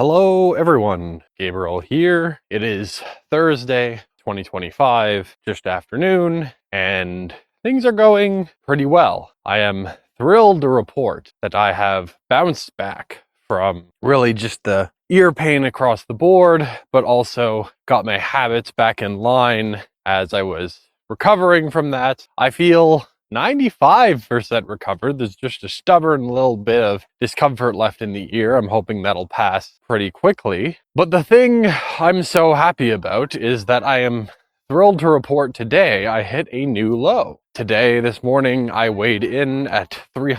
Hello everyone, Gabriel here. It is Thursday, 2025, just afternoon, and things are going pretty well. I am thrilled to report that I have bounced back from really just the ear pain across the board, but also got my habits back in line as I was recovering from that. I feel 95% recovered. There's just a stubborn little bit of discomfort left in the ear. I'm hoping that'll pass pretty quickly. But the thing I'm so happy about is that I am thrilled to report today I hit a new low. This morning, I weighed in at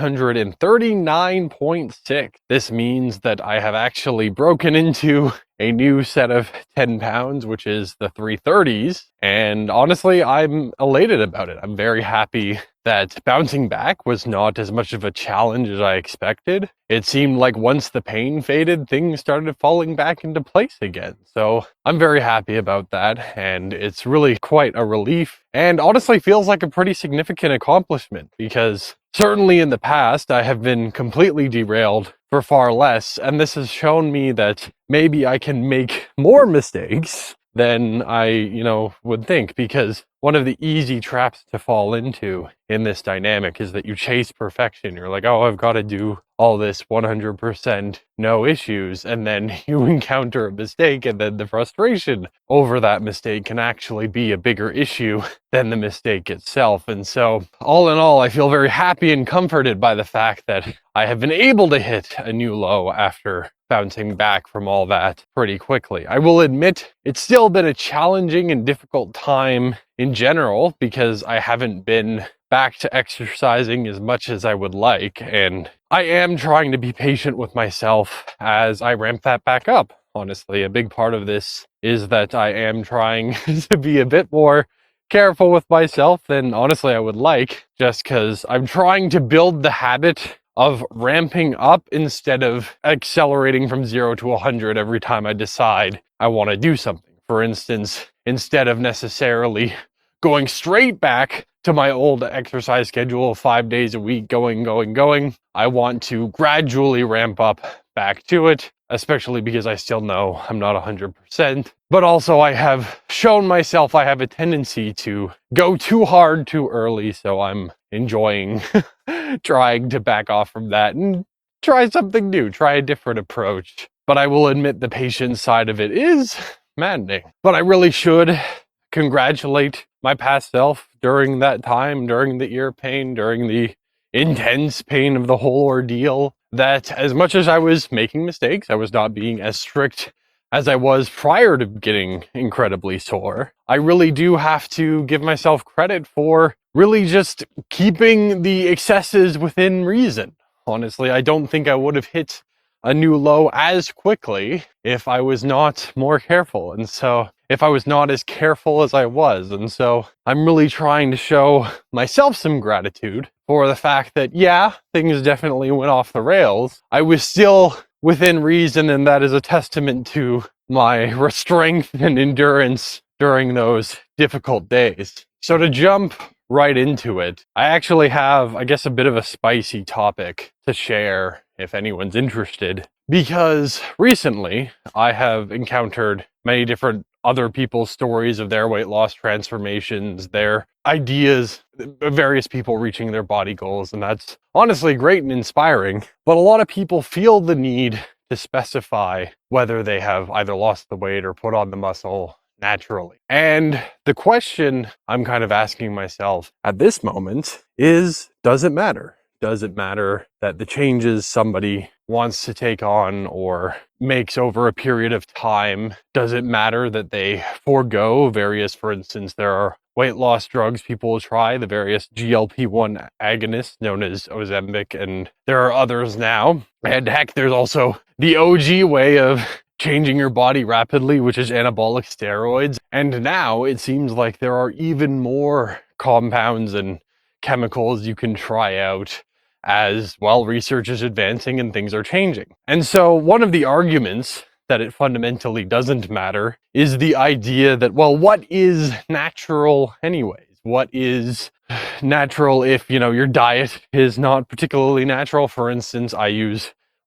339.6. This means that I have actually broken into a new set of 10 pounds, which is the 330s. And honestly, I'm elated about it. I'm very happy that bouncing back was not as much of a challenge as I expected. It seemed like once the pain faded, things started falling back into place again. So I'm very happy about that, and it's really quite a relief, and honestly feels like a pretty significant accomplishment, because certainly in the past I have been completely derailed for far less, and this has shown me that maybe I can make more mistakes than I, would think, because one of the easy traps to fall into in this dynamic is that you chase perfection. You're like, oh, I've got to do all this 100%, no issues, and then you encounter a mistake, and then the frustration over that mistake can actually be a bigger issue than the mistake itself. And so, all in all, I feel very happy and comforted by the fact that I have been able to hit a new low after bouncing back from all that pretty quickly. I will admit it's still been a challenging and difficult time in general, because I haven't been back to exercising as much as I would like, and I am trying to be patient with myself as I ramp that back up. Honestly, a big part of this is that I am trying to be a bit more careful with myself than honestly I would like, just because I'm trying to build the habit of ramping up instead of accelerating from 0 to 100 every time I decide I want to do something. For instance, instead of necessarily going straight back to my old exercise schedule of 5 days a week, going, I want to gradually ramp up back to it, especially because I still know I'm not 100%. But also I have shown myself I have a tendency to go too hard too early, so I'm enjoying trying to back off from that and try something new, try a different approach. But I will admit the patience side of it is maddening. But I really should congratulate my past self during that time, during the ear pain, during the intense pain of the whole ordeal, that as much as I was making mistakes, I was not being as strict as I was prior to getting incredibly sore. I really do have to give myself credit for really just keeping the excesses within reason. Honestly, I don't think I would have hit a new low as quickly if I was not more careful. And so if I was not as careful as I was. And so I'm really trying to show myself some gratitude for the fact that, yeah, things definitely went off the rails. I was still within reason, and that is a testament to my strength and endurance during those difficult days. So to jump right into it, I actually have, I guess, a bit of a spicy topic to share if anyone's interested, because recently I have encountered many different other people's stories of their weight loss transformations, their ideas, various people reaching their body goals, and that's honestly great and inspiring. But a lot of people feel the need to specify whether they have either lost the weight or put on the muscle naturally. And the question I'm kind of asking myself at this moment is, does it matter? Does it matter that the changes somebody wants to take on or makes over a period of time, does it matter that they forego various, for instance, there are weight loss drugs people will try, the various GLP-1 agonists known as Ozempic, and there are others now. And heck, there's also the OG way of changing your body rapidly, which is anabolic steroids. And now it seems like there are even more compounds and chemicals you can try out as well. Research is advancing and things are changing. And so one of the arguments that it fundamentally doesn't matter is the idea that, well, what is natural anyways? What is natural if, your diet is not particularly natural? For instance, I use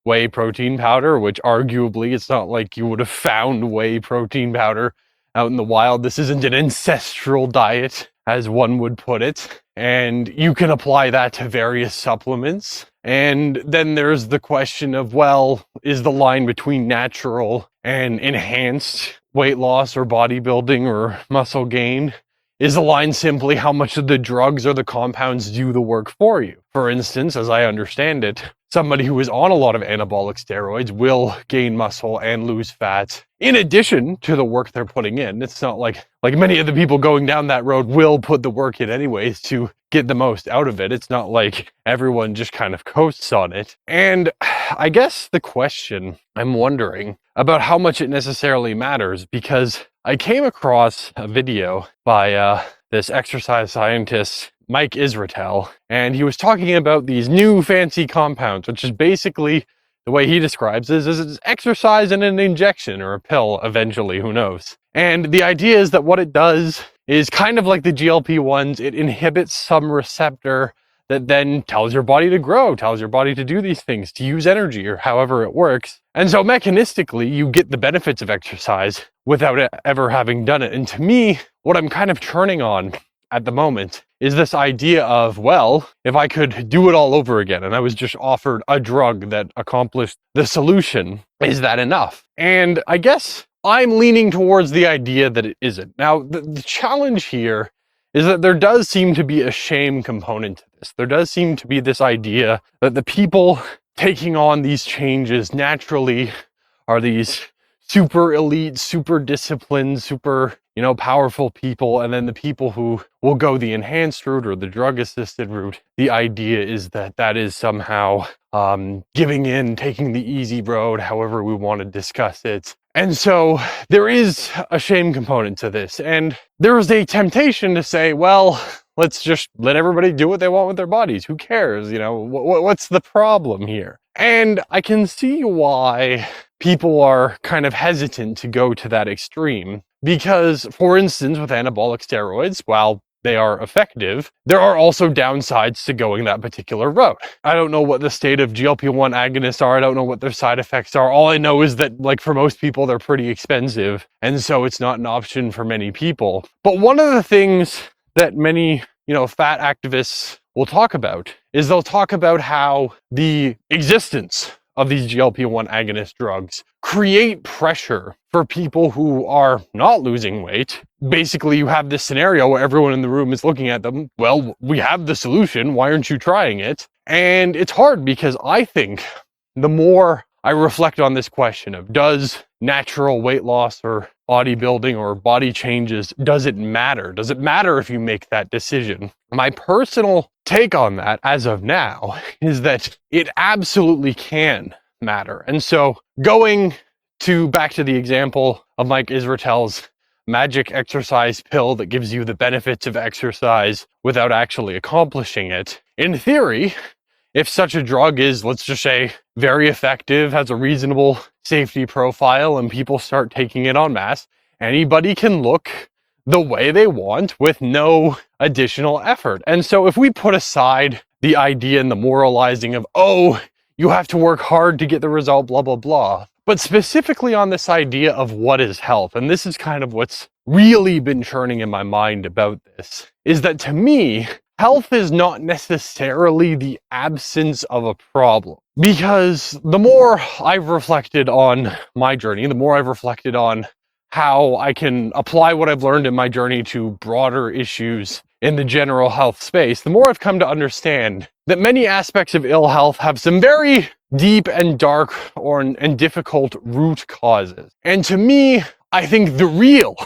whey protein powder, which arguably it's not like you would have found whey protein powder out in the wild. This isn't an ancestral diet, as one would put it. And you can apply that to various supplements. And then there's the question of, well, is the line between natural and enhanced weight loss or bodybuilding or muscle gain, is the line simply how much of the drugs or the compounds do the work for you? For instance, as I understand it, somebody who is on a lot of anabolic steroids will gain muscle and lose fat in addition to the work they're putting in. It's not like many of the people going down that road will put the work in anyways to get the most out of it. It's not like everyone just kind of coasts on it. And I guess the question I'm wondering about how much it necessarily matters, because I came across a video by this exercise scientist, Mike Israetel, and he was talking about these new fancy compounds, which is basically, the way he describes it, is exercise in an injection or a pill eventually, who knows. And the idea is that what it does is kind of like the GLP-1s, it inhibits some receptor that then tells your body to grow, tells your body to do these things, to use energy or however it works. And so mechanistically, you get the benefits of exercise without it ever having done it. And to me, what I'm kind of turning on at the moment is this idea of, well, if I could do it all over again and I was just offered a drug that accomplished the solution, is that enough? And I guess I'm leaning towards the idea that it isn't. Now, the challenge here is that there does seem to be a shame component to this. There does seem to be this idea that the people taking on these changes naturally are these super elite, super disciplined, super, powerful people. And then the people who will go the enhanced route or the drug assisted route, the idea is that that is somehow giving in, taking the easy road, however we want to discuss it. And so there is a shame component to this. And there is a temptation to say, well, let's just let everybody do what they want with their bodies. Who cares? What's the problem here? And I can see why people are kind of hesitant to go to that extreme. Because, for instance, with anabolic steroids, while they are effective, there are also downsides to going that particular route. I don't know what the state of GLP-1 agonists are. I don't know what their side effects are. All I know is that, for most people, they're pretty expensive. And so it's not an option for many people. But one of the things that many, fat activists will talk about is they'll talk about how the existence of these GLP-1 agonist drugs create pressure for people who are not losing weight. Basically, you have this scenario where everyone in the room is looking at them. Well, we have the solution. Why aren't you trying it? And it's hard because I think the more I reflect on this question of, does natural weight loss or bodybuilding or body changes, does it matter? Does it matter if you make that decision? My personal take on that as of now is that it absolutely can matter. And so going back to the example of Mike Israetel's magic exercise pill that gives you the benefits of exercise without actually accomplishing it, in theory, if such a drug is, let's just say, very effective, has a reasonable safety profile, and people start taking it en masse, anybody can look the way they want with no additional effort. And so if we put aside the idea and the moralizing of, oh, you have to work hard to get the result, blah, blah, blah, but specifically on this idea of what is health, and this is kind of what's really been churning in my mind about this, is that to me, health is not necessarily the absence of a problem. Because the more I've reflected on my journey, the more I've reflected on how I can apply what I've learned in my journey to broader issues in the general health space, the more I've come to understand that many aspects of ill health have some very deep and dark and difficult root causes. And to me, I think the real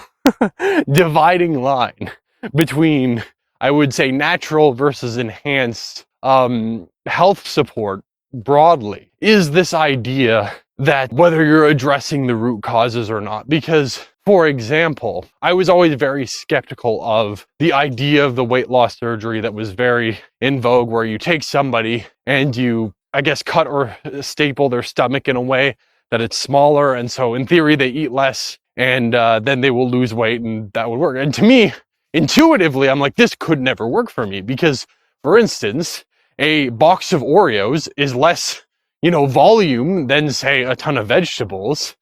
dividing line between, I would say, natural versus enhanced health support broadly is this idea that whether you're addressing the root causes or not. Because, for example, I was always very skeptical of the idea of the weight loss surgery that was very in vogue, where you take somebody and you, I guess, cut or staple their stomach in a way that it's smaller. And so in theory, they eat less and then they will lose weight and that would work. And to me, intuitively, I'm like, this could never work for me because, for instance, a box of Oreos is less volume than say a ton of vegetables.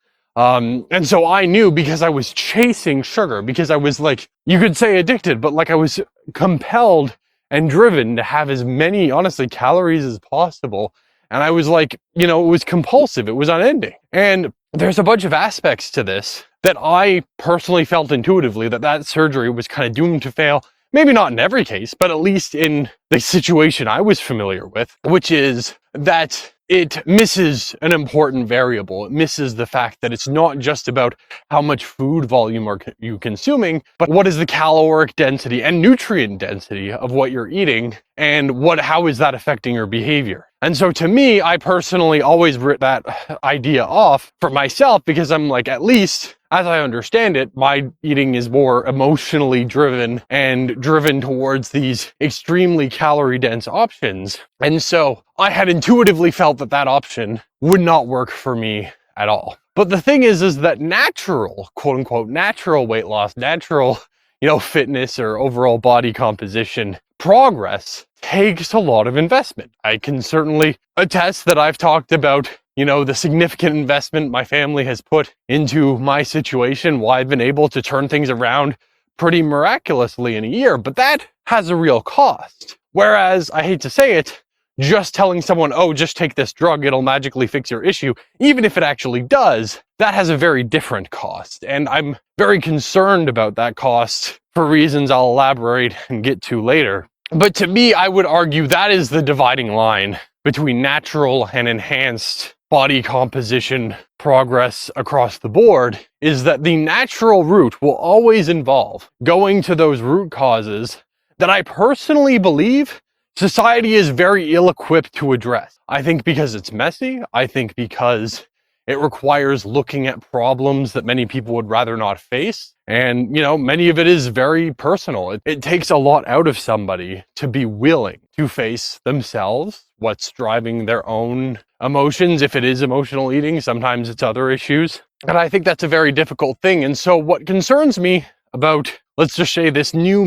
And so I knew, because I was chasing sugar, because I was, like, you could say addicted, but like I was compelled and driven to have as many, honestly, calories as possible. And I was like, it was compulsive. It was unending. And there's a bunch of aspects to this that I personally felt intuitively that surgery was kind of doomed to fail. Maybe not in every case, but at least in the situation I was familiar with, which is that it misses an important variable. It misses the fact that it's not just about how much food volume are you consuming, but what is the caloric density and nutrient density of what you're eating, and how is that affecting your behavior. And so to me, I personally always wrote that idea off for myself, because I'm like, at least as I understand it, my eating is more emotionally driven and driven towards these extremely calorie dense options. And so I had intuitively felt that option would not work for me at all. But the thing is that natural, quote unquote, natural weight loss, natural, fitness or overall body composition progress takes a lot of investment. I can certainly attest that I've talked about the significant investment my family has put into my situation, why I've been able to turn things around pretty miraculously in a year, but that has a real cost. Whereas, I hate to say it, just telling someone, oh, just take this drug, it'll magically fix your issue, even if it actually does, that has a very different cost. And I'm very concerned about that cost for reasons I'll elaborate and get to later. But to me, I would argue that is the dividing line between natural and enhanced body composition progress across the board, is that the natural route will always involve going to those root causes that I personally believe society is very ill-equipped to address. I think because it's messy. I think because it requires looking at problems that many people would rather not face. And, many of it is very personal. It takes a lot out of somebody to be willing to face themselves, what's driving their own emotions. If it is emotional eating, sometimes it's other issues. And I think that's a very difficult thing. And so what concerns me about, let's just say, this new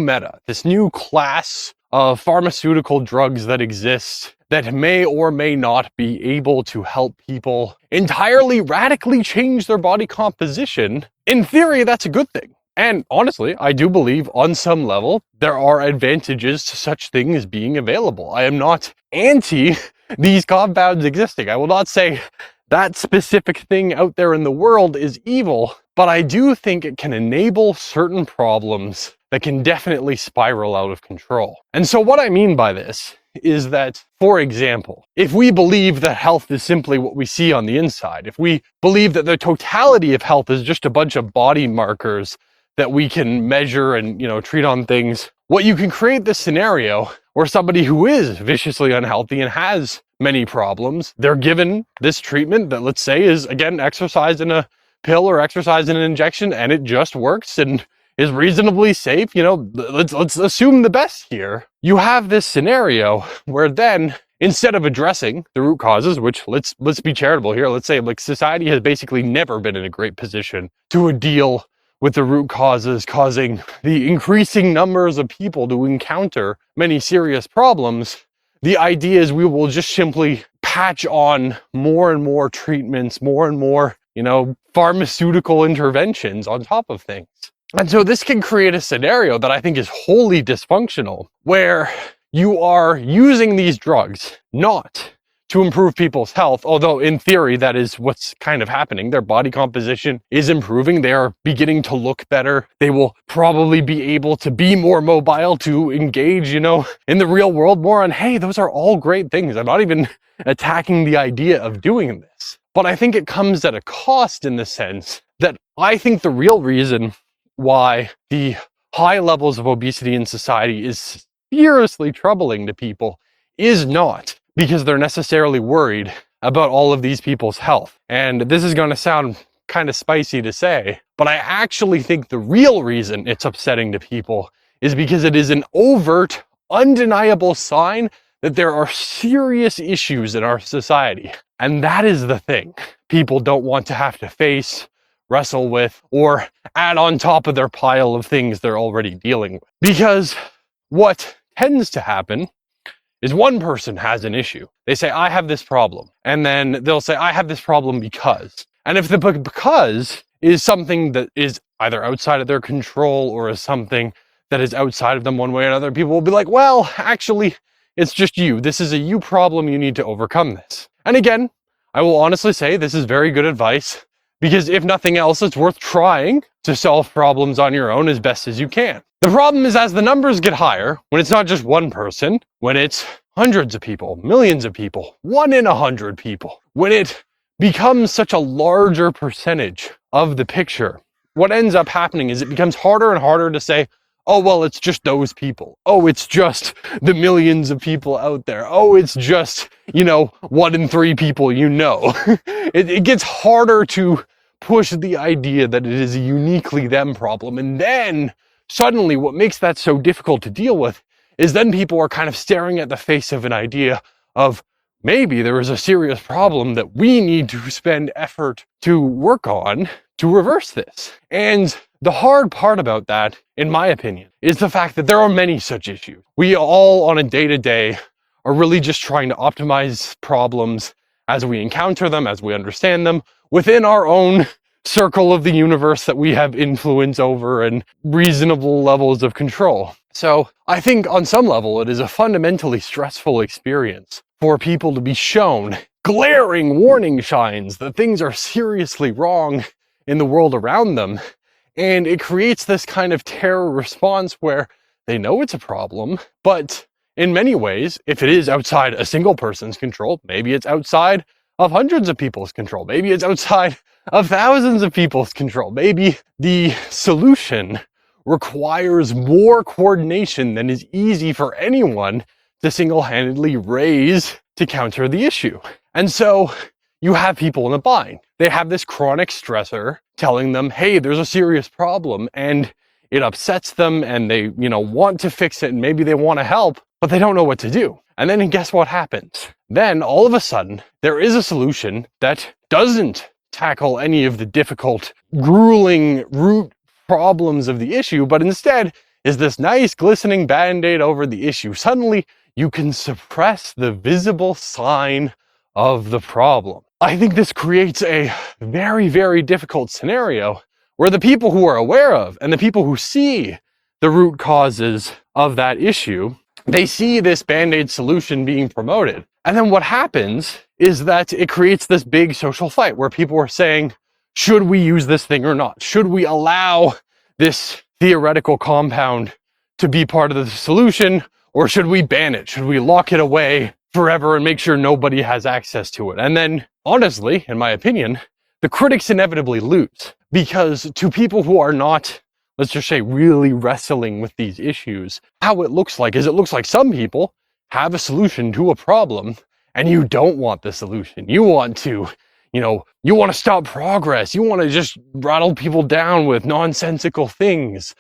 class of pharmaceutical drugs that exist that may or may not be able to help people entirely radically change their body composition, in theory, that's a good thing. And honestly, I do believe on some level there are advantages to such things being available. I am not anti these compounds existing. I will not say that specific thing out there in the world is evil, but I do think it can enable certain problems that can definitely spiral out of control. And so what I mean by this is that, for example, if we believe that health is simply what we see on the inside, if we believe that the totality of health is just a bunch of body markers that we can measure and, treat on things, what you can create this scenario where somebody who is viciously unhealthy and has many problems, they're given this treatment that, let's say, is, again, exercise in a pill or exercise in an injection, and it just works and is reasonably safe. Let's assume the best here. You have this scenario where then, instead of addressing the root causes, which let's be charitable here, let's say, like, society has basically never been in a great position to deal with the root causes causing the increasing numbers of people to encounter many serious problems. The idea is we will just simply patch on more and more treatments, more and more, pharmaceutical interventions on top of things. And so this can create a scenario that I think is wholly dysfunctional, where you are using these drugs not to improve people's health, although in theory that is what's kind of happening. Their body composition is improving. They are beginning to look better. They will probably be able to be more mobile, to engage, in the real world more. And hey, those are all great things. I'm not even attacking the idea of doing this. But I think it comes at a cost, in the sense that I think the real reason why the high levels of obesity in society is seriously troubling to people is not because they're necessarily worried about all of these people's health. And this is going to sound kind of spicy to say, but I actually think the real reason it's upsetting to people is because it is an overt, undeniable sign that there are serious issues in our society. And that is the thing people don't want to have to face, wrestle with, or add on top of their pile of things they're already dealing with. Because what tends to happen is one person has an issue. They say, I have this problem. And then they'll say, I have this problem because. And if the because is something that is either outside of their control or is something that is outside of them one way or another, people will be like, well, actually, it's just you. This is a you problem. You need to overcome this. And again, I will honestly say this is very good advice, because if nothing else, it's worth trying to solve problems on your own as best as you can. The problem is, as the numbers get higher, when it's not just one person, when it's hundreds of people, millions of people, 1 in 100 people, when it becomes such a larger percentage of the picture, what ends up happening is it becomes harder and harder to say, oh, well, it's just those people. Oh, it's just the millions of people out there. Oh, it's just, 1 in 3 people you know. It gets harder to push the idea that it is a uniquely them problem. And then suddenly what makes that so difficult to deal with is then people are kind of staring at the face of an idea of, maybe there is a serious problem that we need to spend effort to work on to reverse this. And the hard part about that, in my opinion, is the fact that there are many such issues. We all on a day-to-day are really just trying to optimize problems as we encounter them, as we understand them, within our own circle of the universe that we have influence over and reasonable levels of control. So I think on some level, it is a fundamentally stressful experience for people to be shown glaring warning signs that things are seriously wrong in the world around them. And it creates this kind of terror response where they know it's a problem, but in many ways, if it is outside a single person's control, maybe it's outside of hundreds of people's control, maybe it's outside of thousands of people's control, maybe the solution requires more coordination than is easy for anyone to single-handedly raise to counter the issue. And so you have people in a bind. They have this chronic stressor telling them, hey, there's a serious problem, and it upsets them, and they, want to fix it, and maybe they want to help, but they don't know what to do. And then guess what happens? Then all of a sudden, there is a solution that doesn't tackle any of the difficult, grueling root problems of the issue, but instead is this nice glistening band-aid over the issue. Suddenly, you can suppress the visible sign of the problem. I think this creates a very, very difficult scenario where the people who are aware of and the people who see the root causes of that issue, they see this band-aid solution being promoted. And then what happens is that it creates this big social fight where people are saying, should we use this thing or not? Should we allow this theoretical compound to be part of the solution, or should we ban it? Should we lock it away forever and make sure nobody has access to it? And then, honestly, in my opinion, the critics inevitably lose, because to people who are not, let's just say, really wrestling with these issues, how it looks like some people have a solution to a problem and you don't want the solution. You want to, you want to stop progress. You want to just rattle people down with nonsensical things.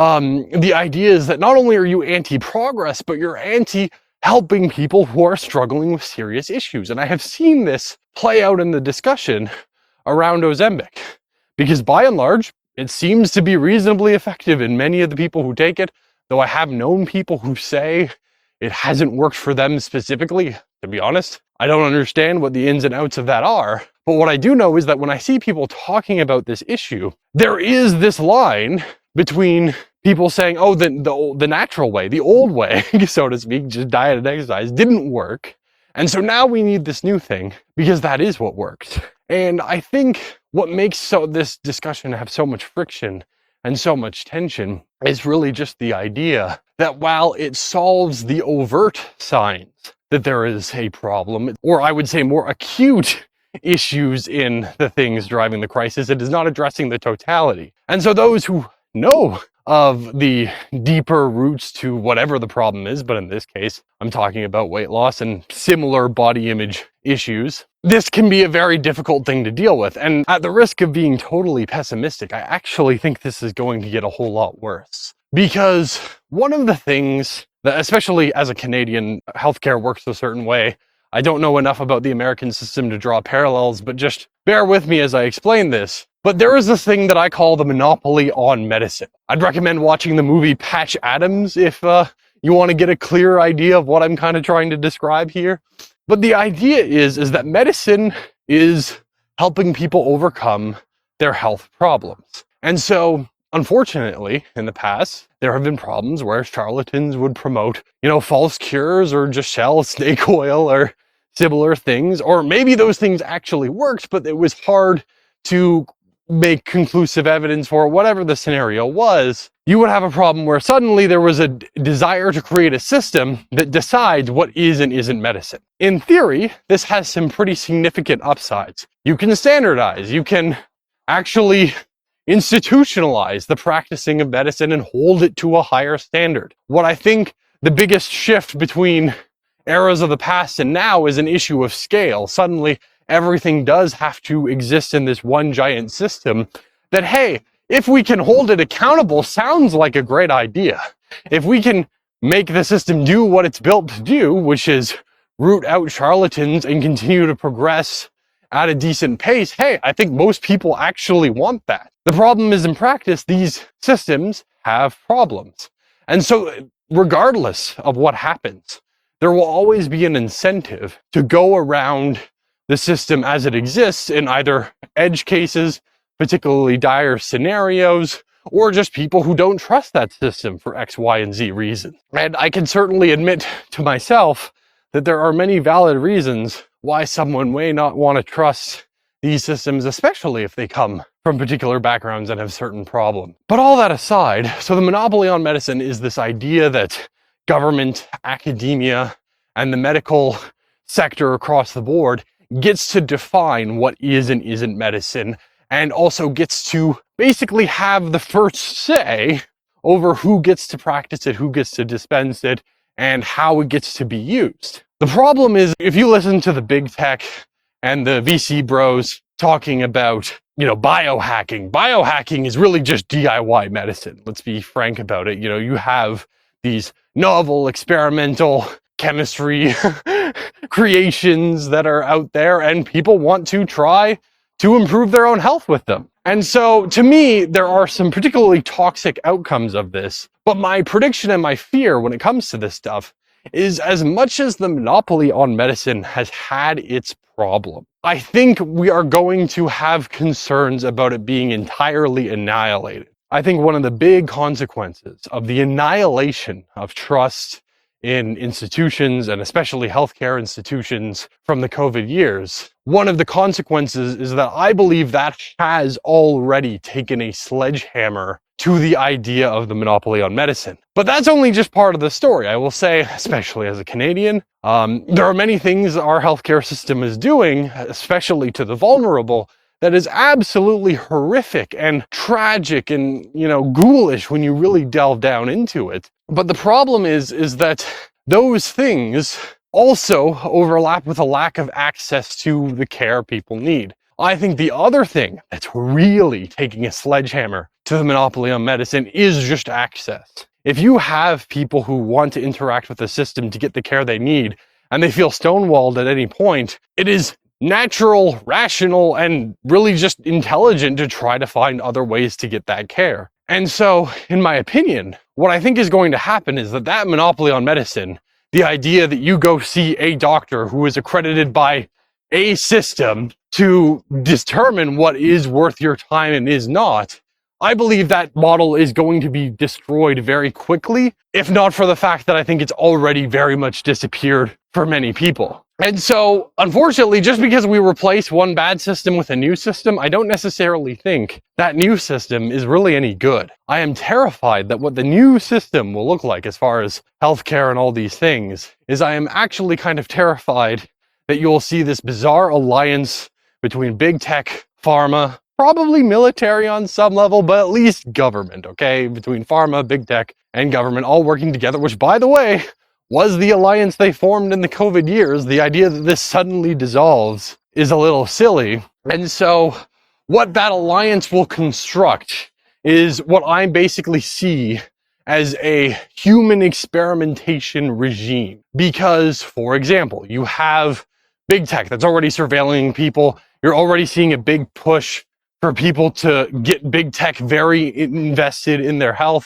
The idea is that not only are you anti-progress, but you're anti-helping people who are struggling with serious issues. And I have seen this play out in the discussion around Ozempic, because by and large, it seems to be reasonably effective in many of the people who take it, though I have known people who say it hasn't worked for them specifically. To be honest, I don't understand what the ins and outs of that are. But what I do know is that when I see people talking about this issue, there is this line between people saying, oh, the natural way, the old way, so to speak, just diet and exercise didn't work. And so now we need this new thing because that is what works. And I think what makes this discussion have so much friction and so much tension is really just the idea that while it solves the overt signs that there is a problem, or I would say more acute issues in the things driving the crisis, it is not addressing the totality. And so those who know of the deeper roots to whatever the problem is, but in this case, I'm talking about weight loss and similar body image issues, this can be a very difficult thing to deal with. And at the risk of being totally pessimistic, I actually think this is going to get a whole lot worse. Because one of the things that, especially as a Canadian, healthcare works a certain way. I don't know enough about the American system to draw parallels, but just bear with me as I explain this. But there is this thing that I call the monopoly on medicine. I'd recommend watching the movie Patch Adams if you want to get a clear idea of what I'm kind of trying to describe here. But the idea is that medicine is helping people overcome their health problems. And so, unfortunately, in the past, there have been problems where charlatans would promote, false cures or just sell snake oil or similar things, or maybe those things actually worked, but it was hard to make conclusive evidence for whatever the scenario was. You would have a problem where suddenly there was a desire to create a system that decides what is and isn't medicine. In theory, this has some pretty significant upsides. You can standardize, you can actually institutionalize the practicing of medicine and hold it to a higher standard. What I think the biggest shift between eras of the past and now is an issue of scale. Suddenly, everything does have to exist in this one giant system that, hey, if we can hold it accountable, sounds like a great idea. If we can make the system do what it's built to do, which is root out charlatans and continue to progress at a decent pace, hey, I think most people actually want that. The problem is, in practice, these systems have problems. And so, regardless of what happens, there will always be an incentive to go around the system as it exists in either edge cases, particularly dire scenarios, or just people who don't trust that system for X, Y, and Z reasons. And I can certainly admit to myself that there are many valid reasons why someone may not want to trust these systems, especially if they come from particular backgrounds and have certain problems. But all that aside, so the monopoly on medicine is this idea that government, academia, and the medical sector across the board gets to define what is and isn't medicine, and also gets to basically have the first say over who gets to practice it, who gets to dispense it, and how it gets to be used. The problem is, if you listen to the big tech and the VC bros talking about, biohacking is really just DIY medicine. Let's be frank about it. You have these novel experimental chemistry creations that are out there, and people want to try to improve their own health with them. And so, to me, there are some particularly toxic outcomes of this. But my prediction and my fear when it comes to this stuff is, as much as the monopoly on medicine has had its problem, I think we are going to have concerns about it being entirely annihilated. I think one of the big consequences of the annihilation of trust in institutions, and especially healthcare institutions from the COVID years, one of the consequences is that I believe that has already taken a sledgehammer to the idea of the monopoly on medicine. But that's only just part of the story. I will say, especially as a Canadian, there are many things our healthcare system is doing, especially to the vulnerable, that is absolutely horrific and tragic and, ghoulish when you really delve down into it. But the problem is that those things also overlap with a lack of access to the care people need. I think the other thing that's really taking a sledgehammer to the monopoly on medicine is just access. If you have people who want to interact with the system to get the care they need, and they feel stonewalled at any point, it is natural, rational, and really just intelligent to try to find other ways to get that care. And so, in my opinion, what I think is going to happen is that monopoly on medicine, the idea that you go see a doctor who is accredited by a system to determine what is worth your time and is not, I believe that model is going to be destroyed very quickly, if not for the fact that I think it's already very much disappeared for many people. And so, unfortunately, just because we replace one bad system with a new system, I don't necessarily think that new system is really any good. I am terrified that what the new system will look like as far as healthcare and all these things is I am actually kind of terrified that you'll see this bizarre alliance between big tech, pharma, probably military on some level, but at least government, okay? Between pharma, big tech, and government all working together, which, by the way, was the alliance they formed in the COVID years. The idea that this suddenly dissolves is a little silly. And so what that alliance will construct is what I basically see as a human experimentation regime. Because, for example, you have big tech that's already surveilling people. You're already seeing a big push for people to get big tech very invested in their health,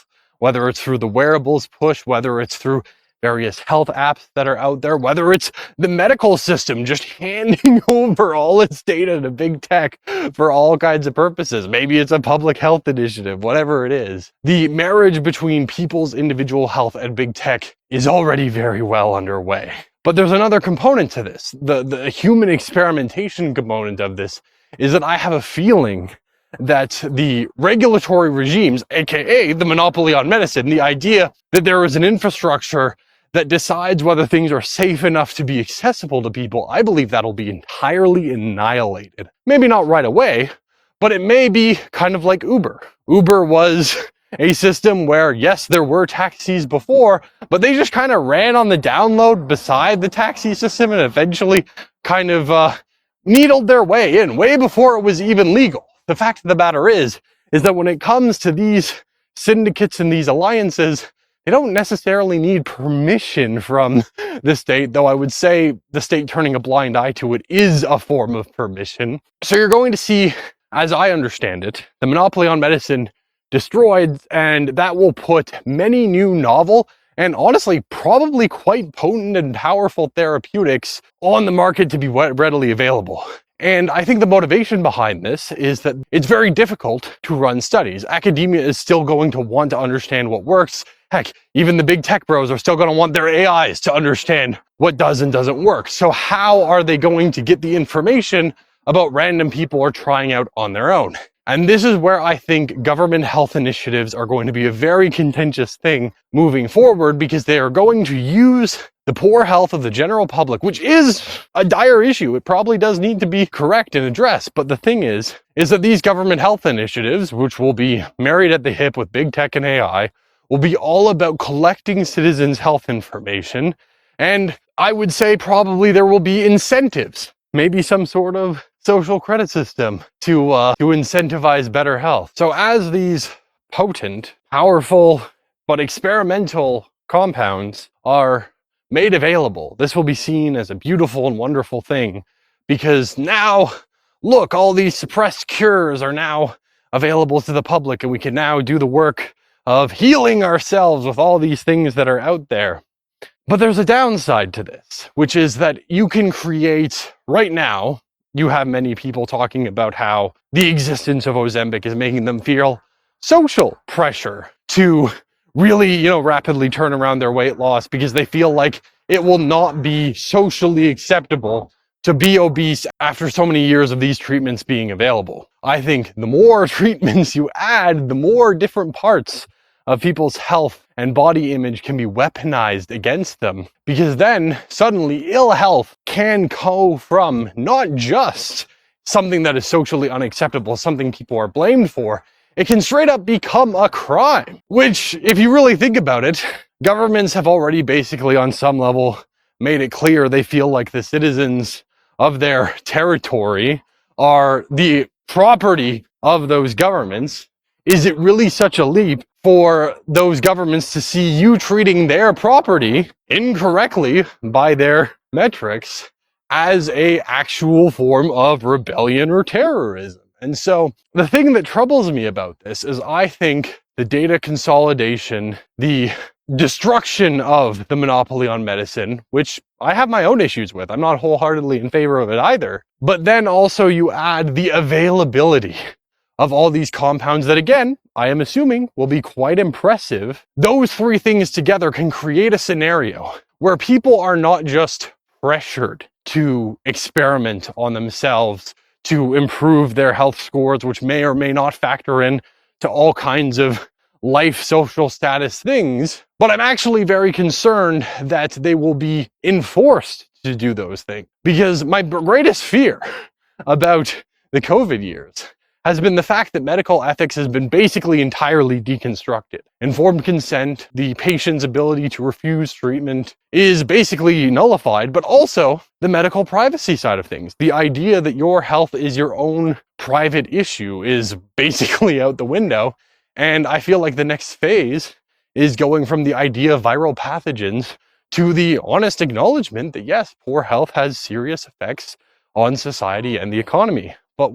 whether it's through the wearables push, whether it's through various health apps that are out there, whether it's the medical system just handing over all its data to big tech for all kinds of purposes. Maybe it's a public health initiative, whatever it is. The marriage between people's individual health and big tech is already very well underway. But there's another component to this. The human experimentation component of this is that I have a feeling that the regulatory regimes, aka the monopoly on medicine, the idea that there is an infrastructure that decides whether things are safe enough to be accessible to people, I believe that'll be entirely annihilated. Maybe not right away, but it may be kind of like Uber. Uber was a system where, yes, there were taxis before, but they just kind of ran on the download beside the taxi system and eventually kind of needled their way in, way before it was even legal. The fact of the matter is that when it comes to these syndicates and these alliances, they don't necessarily need permission from the state, though I would say the state turning a blind eye to it is a form of permission. So you're going to see, as I understand it, the monopoly on medicine destroyed, and that will put many new novel and honestly probably quite potent and powerful therapeutics on the market to be readily available. And I think the motivation behind this is that it's very difficult to run studies. Academia is still going to want to understand what works. Heck, even the big tech bros are still going to want their AIs to understand what does and doesn't work. So how are they going to get the information about random people are trying out on their own? And this is where I think government health initiatives are going to be a very contentious thing moving forward, because they are going to use the poor health of the general public, which is a dire issue. It probably does need to be corrected and addressed. But the thing is that these government health initiatives, which will be married at the hip with big tech and AI, will be all about collecting citizens' health information. And I would say probably there will be incentives, maybe some sort of social credit system to incentivize better health. So as these potent, powerful, but experimental compounds are made available, this will be seen as a beautiful and wonderful thing, because now, look, all these suppressed cures are now available to the public, and we can now do the work of healing ourselves with all these things that are out there. But there's a downside to this, which is that you can create, right now, you have many people talking about how the existence of Ozempic is making them feel social pressure to really, rapidly turn around their weight loss, because they feel like it will not be socially acceptable to be obese after so many years of these treatments being available. I think the more treatments you add, the more different parts of people's health and body image can be weaponized against them, because then suddenly ill health can go from not just something that is socially unacceptable, something people are blamed for, it can straight up become a crime. Which, if you really think about it, governments have already basically on some level made it clear they feel like the citizens of their territory are the property of those governments. Is it really such a leap for those governments to see you treating their property incorrectly by their metrics as a actual form of rebellion or terrorism? And so the thing that troubles me about this is I think the data consolidation, the destruction of the monopoly on medicine, which I have my own issues with, I'm not wholeheartedly in favor of it either, but then also you add the availability of all these compounds that, again, I am assuming will be quite impressive. Those three things together can create a scenario where people are not just pressured to experiment on themselves to improve their health scores, which may or may not factor in to all kinds of life social status things, but I'm actually very concerned that they will be enforced to do those things. Because my greatest fear about the COVID years has been the fact that medical ethics has been basically entirely deconstructed. Informed consent, the patient's ability to refuse treatment is basically nullified, but also the medical privacy side of things. The idea that your health is your own private issue is basically out the window. And I feel like the next phase is going from the idea of viral pathogens to the honest acknowledgement that yes, poor health has serious effects on society and the economy. But what's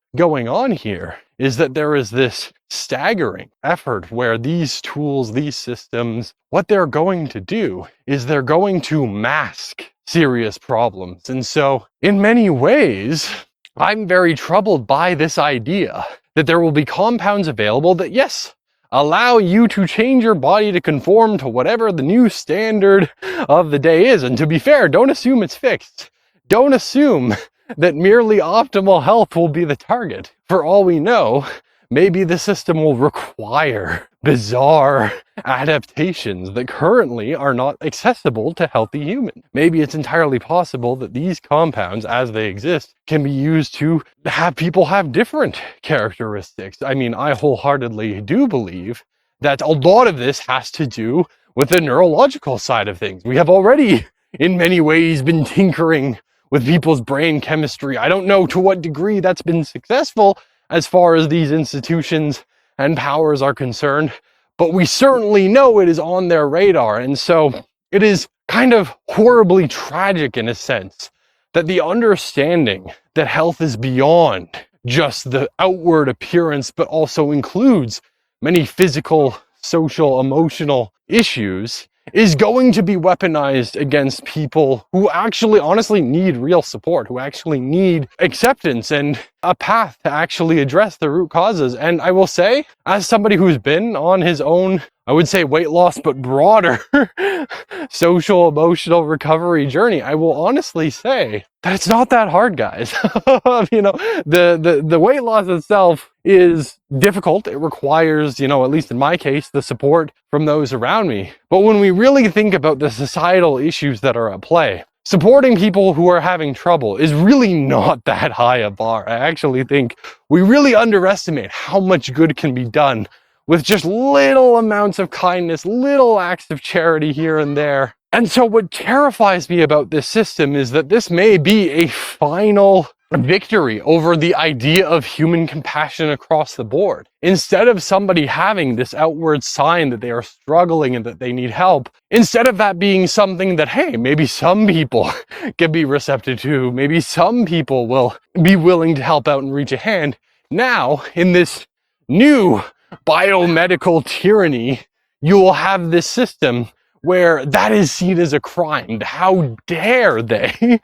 going on here is that there is this staggering effort where these tools, these systems, what they're going to do is they're going to mask serious problems. And so in many ways, I'm very troubled by this idea that there will be compounds available that, yes, allow you to change your body to conform to whatever the new standard of the day is. And to be fair, don't assume it's fixed. Don't assume that merely optimal health will be the target. For all we know, maybe the system will require bizarre adaptations that currently are not accessible to healthy humans. Maybe it's entirely possible that these compounds, as they exist, can be used to have people have different characteristics. I mean, I wholeheartedly do believe that a lot of this has to do with the neurological side of things. We have already, in many ways, been tinkering with people's brain chemistry. I don't know to what degree that's been successful as far as these institutions and powers are concerned, but we certainly know it is on their radar. And so it is kind of horribly tragic in a sense that the understanding that health is beyond just the outward appearance, but also includes many physical, social, emotional issues, is going to be weaponized against people who actually honestly need real support, who actually need acceptance and a path to actually address the root causes. And I will say, as somebody who's been on his own, I would say weight loss, but broader social, emotional recovery journey, I will honestly say that it's not that hard, guys. You know, the weight loss itself is difficult. It requires, you know, at least in my case, the support from those around me. But when we really think about the societal issues that are at play, supporting people who are having trouble is really not that high a bar. I actually think we really underestimate how much good can be done with just little amounts of kindness, little acts of charity here and there. And so what terrifies me about this system is that this may be a final victory over the idea of human compassion across the board. Instead of somebody having this outward sign that they are struggling and that they need help, instead of that being something that, hey, maybe some people can be receptive to, maybe some people will be willing to help out and reach a hand, now in this new biomedical tyranny, you will have this system where that is seen as a crime. How dare they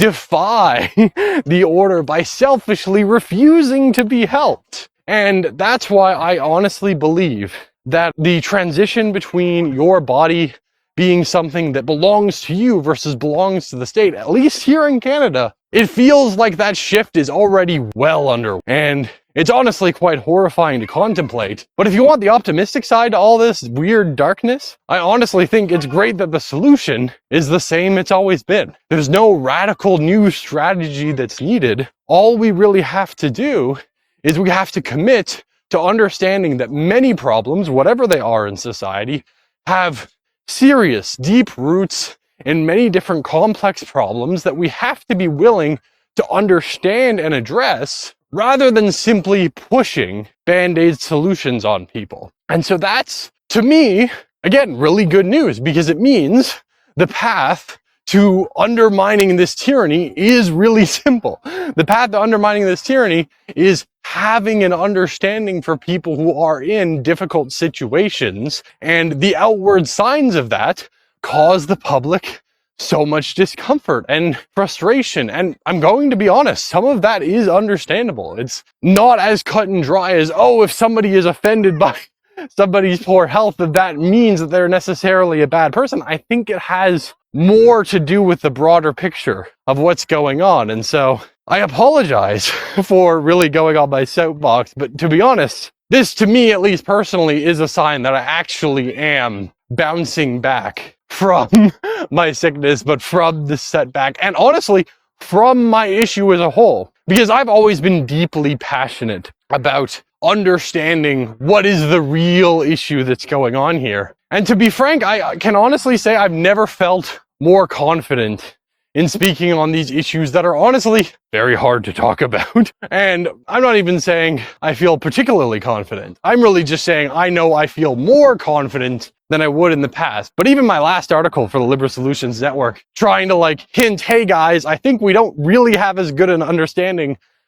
defy the order by selfishly refusing to be helped? And that's why I honestly believe that the transition between your body being something that belongs to you versus belongs to the state, at least here in Canada, it feels like that shift is already well underway. And it's honestly quite horrifying to contemplate. But if you want the optimistic side to all this weird darkness, I honestly think it's great that the solution is the same it's always been. There's no radical new strategy that's needed. All we really have to do is we have to commit to understanding that many problems, whatever they are in society, have serious, deep roots in many different complex problems that we have to be willing to understand and address, rather than simply pushing band-aid solutions on people. And so that's, to me, again, really good news, because it means the path to undermining this tyranny is really simple. The path to undermining this tyranny is having an understanding for people who are in difficult situations, and the outward signs of that cause the public so much discomfort and frustration. And I'm going to be honest, some of that is understandable. It's not as cut and dry as, oh, if somebody is offended by somebody's poor health, that means that they're necessarily a bad person. I think it has more to do with the broader picture of what's going on. And so I apologize for really going on my soapbox, but to be honest, this, to me, at least personally, is a sign that I actually am bouncing back from my sickness, but from the setback, and honestly, from my issue as a whole. Because I've always been deeply passionate about understanding what is the real issue that's going on here. And to be frank, I can honestly say I've never felt more confident in speaking on these issues that are honestly very hard to talk about. And I'm not even saying I feel particularly confident. I'm really just saying I know I feel more confident than I would in the past. But even my last article for the Liberal Solutions Network, trying to hint, hey guys, I think we don't really have as good an understanding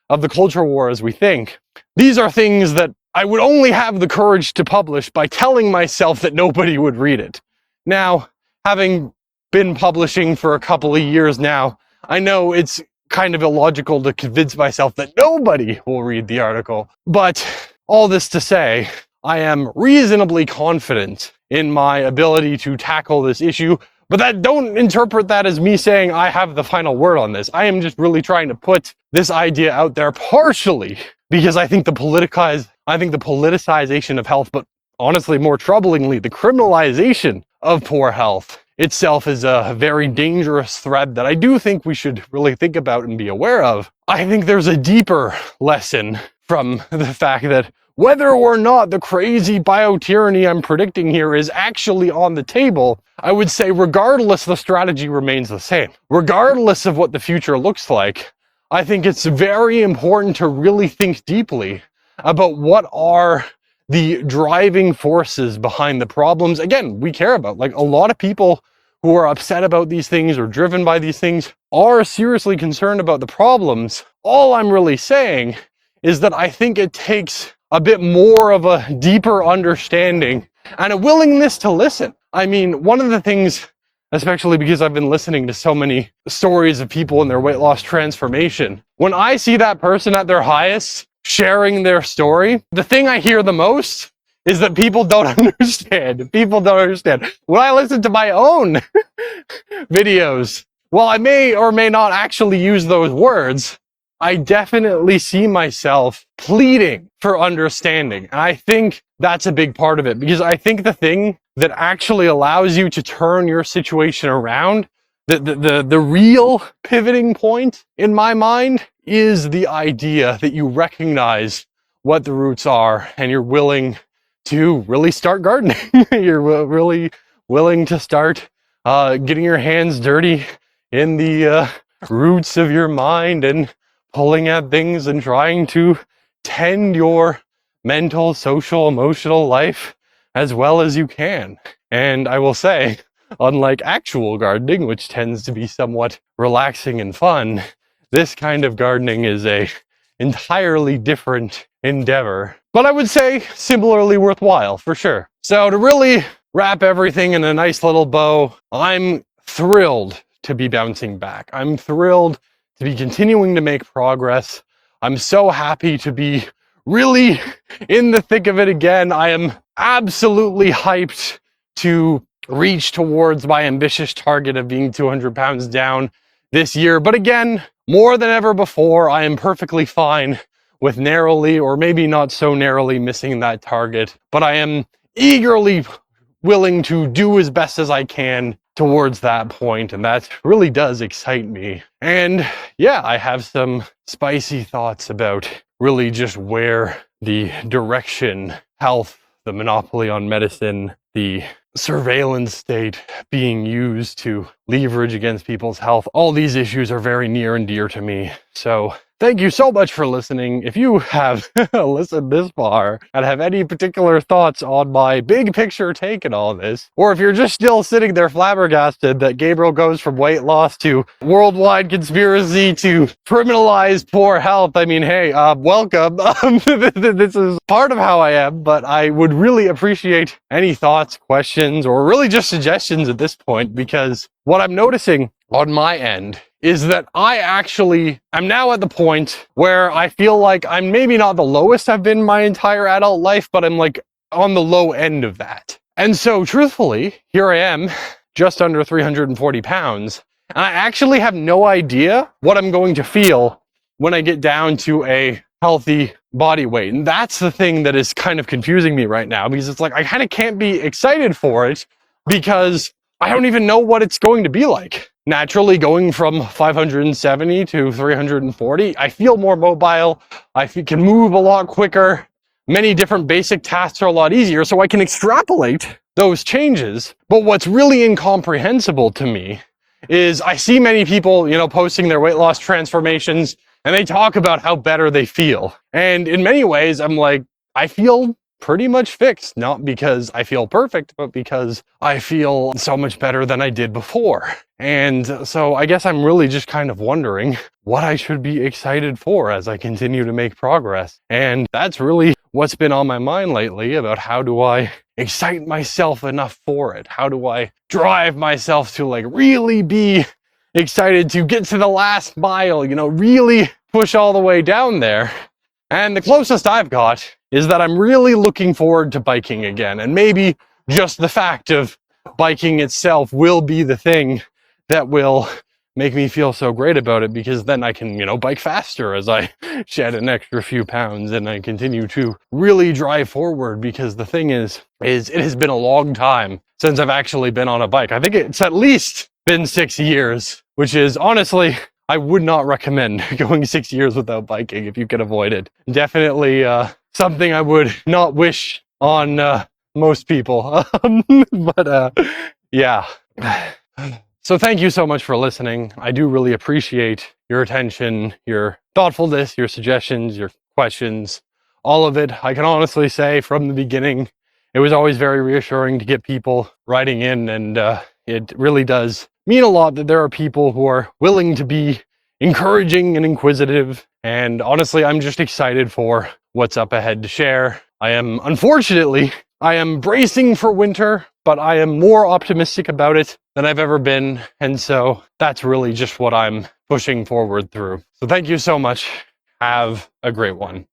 of the culture war as we think. These are things that I would only have the courage to publish by telling myself that nobody would read it. Now, having been publishing for a couple of years now, I know it's kind of illogical to convince myself that nobody will read the article. But all this to say, I am reasonably confident in my ability to tackle this issue, but don't interpret that as me saying I have the final word on this. I am just really trying to put this idea out there partially because I think the politicization of health, but honestly, more troublingly, the criminalization of poor health itself is a very dangerous thread that I do think we should really think about and be aware of. I think there's a deeper lesson from the fact that whether or not the crazy biotyranny I'm predicting here is actually on the table, I would say regardless, the strategy remains the same. Regardless of what the future looks like, I think it's very important to really think deeply about what are the driving forces behind the problems, again, we care about. Like, a lot of people who are upset about these things or driven by these things are seriously concerned about the problems. All I'm really saying is that I think it takes a bit more of a deeper understanding and a willingness to listen. I mean, one of the things, especially because I've been listening to so many stories of people in their weight loss transformation, when I see that person at their highest sharing their story, the thing I hear the most is that people don't understand. People don't understand. When I listen to my own videos, while I may or may not actually use those words, I definitely see myself pleading for understanding. And I think that's a big part of it, because I think the thing that actually allows you to turn your situation around, the real pivoting point in my mind, is the idea that you recognize what the roots are and you're willing to really start gardening. You're really willing to start getting your hands dirty in the roots of your mind and pulling at things and trying to tend your mental, social, emotional life as well as you can. And I will say, unlike actual gardening, which tends to be somewhat relaxing and fun, this kind of gardening is a entirely different endeavor, but I would say similarly worthwhile for sure. So to really wrap everything in a nice little bow, I'm thrilled to be bouncing back. I'm thrilled to be continuing to make progress. I'm so happy to be really in the thick of it again. I am absolutely hyped to reach towards my ambitious target of being 200 pounds down this year. But again, more than ever before, I am perfectly fine with narrowly, or maybe not so narrowly, missing that target. But I am eagerly willing to do as best as I can towards that point, and that really does excite me. And yeah, I have some spicy thoughts about really just where the direction, health, the monopoly on medicine, the surveillance state being used to leverage against people's health, all these issues are very near and dear to me. So thank you so much for listening. If you have listened this far and have any particular thoughts on my big picture take in all this, or if you're just still sitting there flabbergasted that Gabriel goes from weight loss to worldwide conspiracy to criminalize poor health, I mean, hey, welcome. This is part of how I am, but I would really appreciate any thoughts, questions, or really just suggestions at this point, because what I'm noticing on my end is that I actually am now at the point where I feel like I'm maybe not the lowest I've been my entire adult life, but I'm like on the low end of that. And so truthfully, here I am, just under 340 pounds, and I actually have no idea what I'm going to feel when I get down to a healthy body weight. And that's the thing that is kind of confusing me right now, because it's like I kind of can't be excited for it because I don't even know what it's going to be like. Naturally, going from 570 to 340, I feel more mobile. I can move a lot quicker. Many different basic tasks are a lot easier, so I can extrapolate those changes. But what's really incomprehensible to me is I see many people, posting their weight loss transformations, and they talk about how better they feel. And in many ways, I'm like, I feel pretty much fixed. Not because I feel perfect, but because I feel so much better than I did before. And so I guess I'm really just kind of wondering what I should be excited for as I continue to make progress. And that's really what's been on my mind lately, about how do I excite myself enough for it? How do I drive myself to like really be excited to get to the last mile, you know, really push all the way down there? And the closest I've got is that I'm really looking forward to biking again. And maybe just the fact of biking itself will be the thing that will make me feel so great about it, because then I can, you know, bike faster as I shed an extra few pounds and I continue to really drive forward. Because the thing is it has been a long time since I've actually been on a bike. I think it's at least been 6 years, which is honestly, I would not recommend going 6 years without biking if you can avoid it. Definitely something I would not wish on most people. Yeah. So thank you so much for listening. I do really appreciate your attention, your thoughtfulness, your suggestions, your questions, all of it. I can honestly say from the beginning, it was always very reassuring to get people writing in, and it really does mean a lot that there are people who are willing to be encouraging and inquisitive. And honestly, I'm just excited for what's up ahead to share. Unfortunately, I am bracing for winter, but I am more optimistic about it than I've ever been. And so that's really just what I'm pushing forward through. So thank you so much. Have a great one.